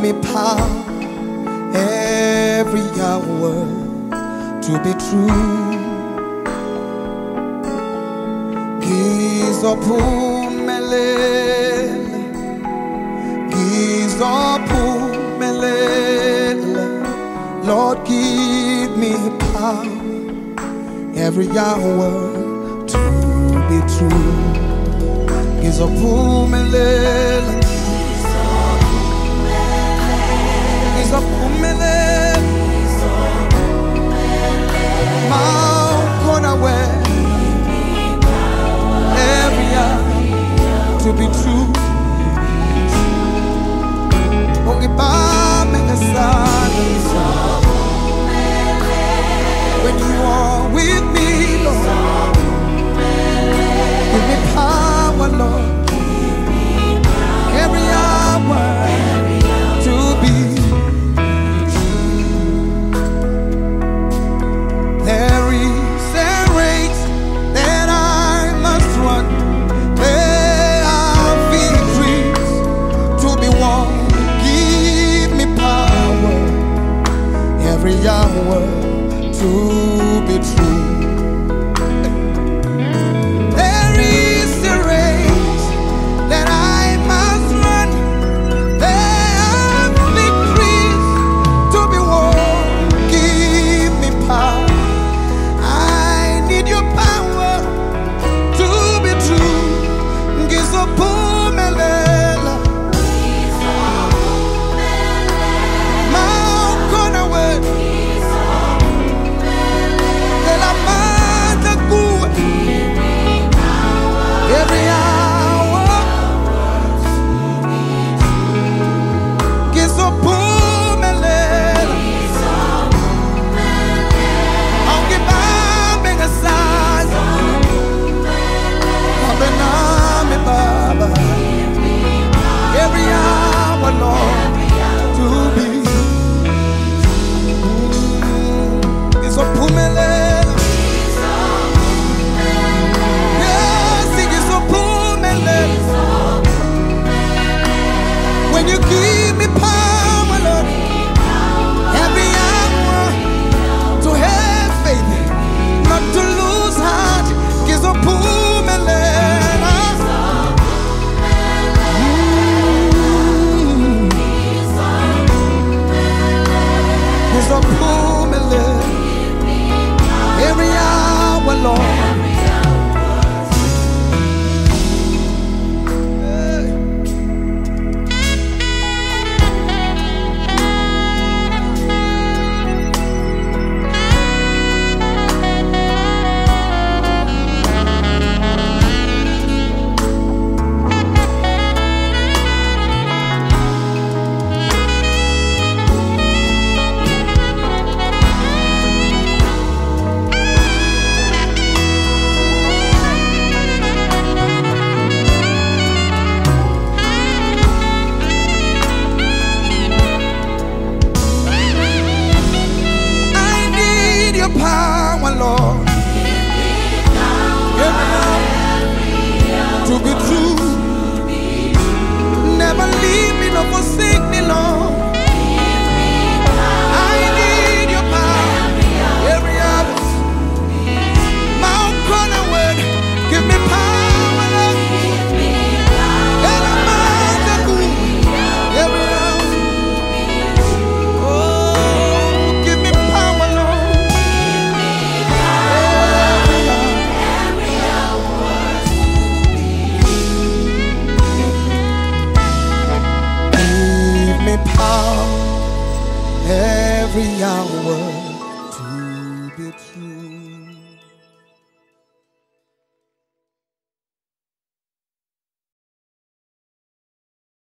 me power every hour to be true. Gizopumelele, Lord, give me power every hour to be true. Gizopumelele, Gizopumelele, Mount Conawe, every hour to be true. When you are with me, Lord, give me power, Lord, every hour to be true. There is a race that I must run. There are victories to be won. Every hour to be true. There is a race that I must run. There are victories to be won. Give me power. I need your power to be true. Gizopumelela, Mount Conawe, every hour, Gizopumelela, I'll give up in a sign, Abenami Baba, every hour, Lord, to be Gizopumelela. When you give me power, Lord, every hour to have faith, not to lose heart, Gizopumelela, Gizopumelela, every hour, Lord. Power, Lord, to be true. Never leave me nor forsake me, Lord. I need your power every hour. Mount Conawe, give me power, Lord. Every hour. Oh, give me power, Lord. Power every hour